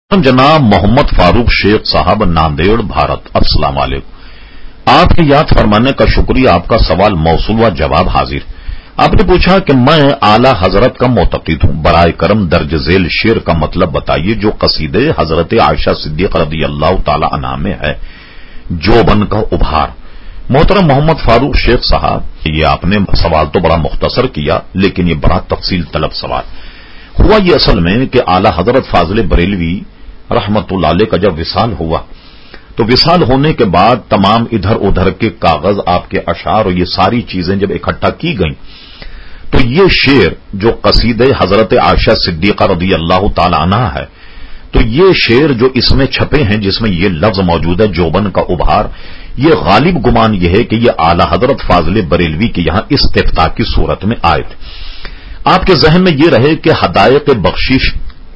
جناب محمد فاروق شیخ صاحب ناندیڑ بھارت، السلام علیکم۔ آپ کی یاد فرمانے کا شکریہ۔ آپ کا سوال موصول و جواب حاضر۔ آپ نے پوچھا کہ میں اعلی حضرت کا معتقد ہوں، برائے کرم درج ذیل شعر کا مطلب بتائیے جو قصیدے حضرت عائشہ صدیقہ رضی اللہ تعالی عنہا میں ہے، جوبن کا ابھار۔ محترم محمد فاروق شیخ صاحب، یہ آپ نے سوال تو بڑا مختصر کیا، لیکن یہ بڑا تفصیل طلب سوال ہوا۔ یہ اصل میں کہ اعلی حضرت فاضل بریلوی رحمت اللہ علیہ کا جب وصال ہوا تو وصال ہونے کے بعد تمام ادھر ادھر کے کاغذ، آپ کے اشعار اور یہ ساری چیزیں جب اکٹھا کی گئیں تو یہ شعر جو قصیدہ حضرت عائشہ صدیقہ رضی اللہ تعالی عنہا ہے، تو یہ شعر جو اس میں چھپے ہیں، جس میں یہ لفظ موجود ہے جوبن کا ابھار، یہ غالب گمان یہ ہے کہ یہ اعلی حضرت فاضل بریلوی کے یہاں استفتاء کی صورت میں آئے تھے۔ آپ کے ذہن میں یہ رہے کہ حدائق بخشش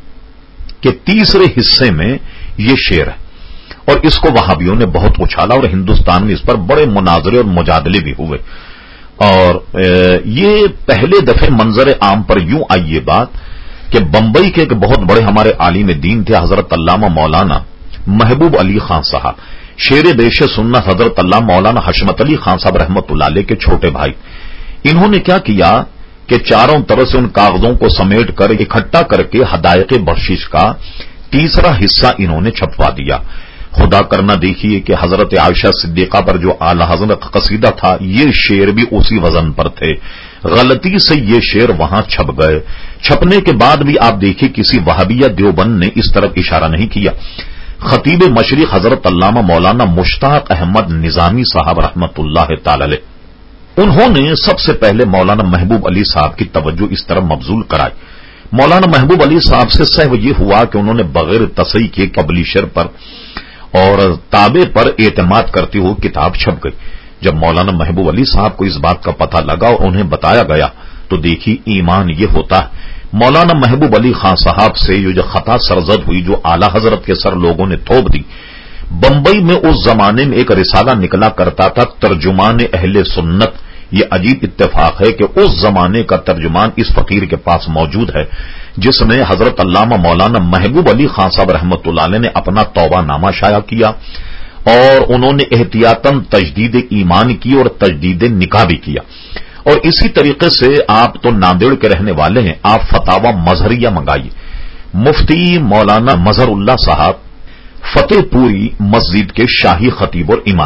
کے تیسرے حصے میں یہ شعر ہے، اور اس کو وہابیوں نے بہت اچھالا اور ہندوستان میں اس پر بڑے مناظرے اور مجادلے بھی ہوئے، اور یہ پہلے دفعے منظر عام پر یوں آئی یہ بات کہ بمبئی کے ایک بہت بڑے ہمارے عالم دین تھے حضرت علامہ مولانا محبوب علی خان صاحب، شیر دیش سنت حضرت علامہ مولانا حشمت علی خان صاحب رحمت اللہ علیہ کے چھوٹے بھائی۔ انہوں نے کیا کیا کہ چاروں طرف سے ان کاغذوں کو سمیٹ کر اکٹھا کر کے حدائق بخشش کا تیسرا حصہ انہوں نے چھپوا دیا۔ خدا کرنا دیکھیے کہ حضرت عائشہ صدیقہ پر جو اعلی حضرت قصیدہ تھا، یہ شعر بھی اسی وزن پر تھے، غلطی سے یہ شعر وہاں چھپ گئے۔ چھپنے کے بعد بھی آپ دیکھیے کسی وہابیہ دیوبند نے اس طرف اشارہ نہیں کیا۔ خطیب مشرق حضرت علامہ مولانا مشتاق احمد نظامی صاحب رحمت اللہ تعالی علیہ، انہوں نے سب سے پہلے مولانا محبوب علی صاحب کی توجہ اس طرف مبذول کرائی۔ مولانا محبوب علی صاحب سے سہو یہ ہوا کہ انہوں نے بغیر تصحیح کے پبلیشر پر اور تابع پر اعتماد کرتے ہوئے کتاب چھپ گئی۔ جب مولانا محبوب علی صاحب کو اس بات کا پتہ لگا اور انہیں بتایا گیا تو دیکھیے ایمان یہ ہوتا ہے۔ مولانا محبوب علی خان صاحب سے یہ جو خطا سرزد ہوئی، جو اعلی حضرت کے سر لوگوں نے تھوپ دی، بمبئی میں اس زمانے میں ایک رسالہ نکلا کرتا تھا ترجمان اہل سنت۔ یہ عجیب اتفاق ہے کہ اس زمانے کا ترجمان اس فقیر کے پاس موجود ہے، جس میں حضرت علامہ مولانا محبوب علی خان صاحب رحمت اللہ علیہ نے اپنا توبہ نامہ شائع کیا، اور انہوں نے احتیاطاً تجدید ایمان کی اور تجدید نکاح بھی کیا۔ اور اسی طریقے سے آپ تو ناندیڑ کے رہنے والے ہیں، آپ فتاوی مظہریہ منگائیے۔ مفتی مولانا مظہر اللہ صاحب فتح پوری مسجد کے شاہی خطیب اور امام،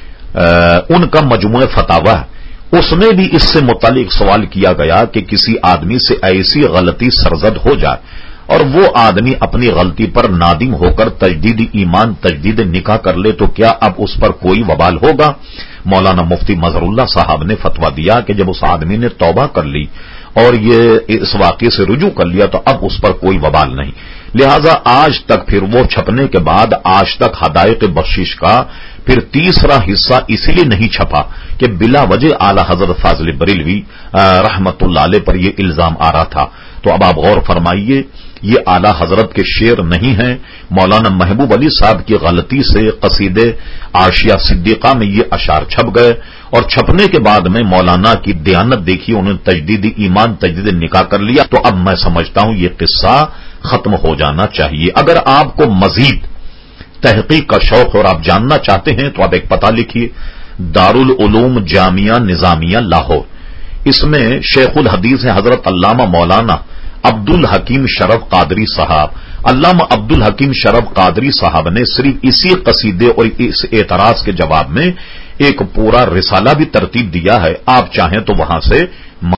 ان کا مجموعہ فتاوی ہے، اس میں بھی اس سے متعلق سوال کیا گیا کہ کسی آدمی سے ایسی غلطی سرزد ہو جائے اور وہ آدمی اپنی غلطی پر نادم ہو کر تجدید ایمان تجدید نکاح کر لے تو کیا اب اس پر کوئی وبال ہوگا؟ مولانا مفتی مظہر اللہ صاحب نے فتویٰ دیا کہ جب اس آدمی نے توبہ کر لی اور یہ اس واقعے سے رجوع کر لیا تو اب اس پر کوئی وبال نہیں۔ لہذا آج تک پھر وہ چھپنے کے بعد آج تک حدائق بخشش کا پھر تیسرا حصہ اسی لیے نہیں چھپا کہ بلا وجہ اعلی حضرت فاضل بریلوی رحمت اللہ علیہ پر یہ الزام آ رہا تھا۔ تو اب آپ غور فرمائیے، یہ اعلی حضرت کے شعر نہیں ہیں، مولانا محبوب علی صاحب کی غلطی سے قصیدے عائشہ صدیقہ میں یہ اشعار چھپ گئے، اور چھپنے کے بعد میں مولانا کی دیانت دیکھی، انہوں نے تجدید ایمان تجدید نکاح کر لیا۔ تو اب میں سمجھتا ہوں یہ قصہ ختم ہو جانا چاہیے۔ اگر آپ کو مزید تحقیق کا شوق اور آپ جاننا چاہتے ہیں تو آپ ایک پتہ لکھیے، دارالعلوم جامعہ نظامیہ لاہور، اس میں شیخ الحدیث ہیں حضرت علامہ مولانا عبد الحکیم شرف قادری صاحب۔ علامہ عبد الحکیم شرف قادری صاحب نے صرف اسی قصیدے اور اس اعتراض کے جواب میں ایک پورا رسالہ بھی ترتیب دیا ہے، آپ چاہیں تو وہاں سے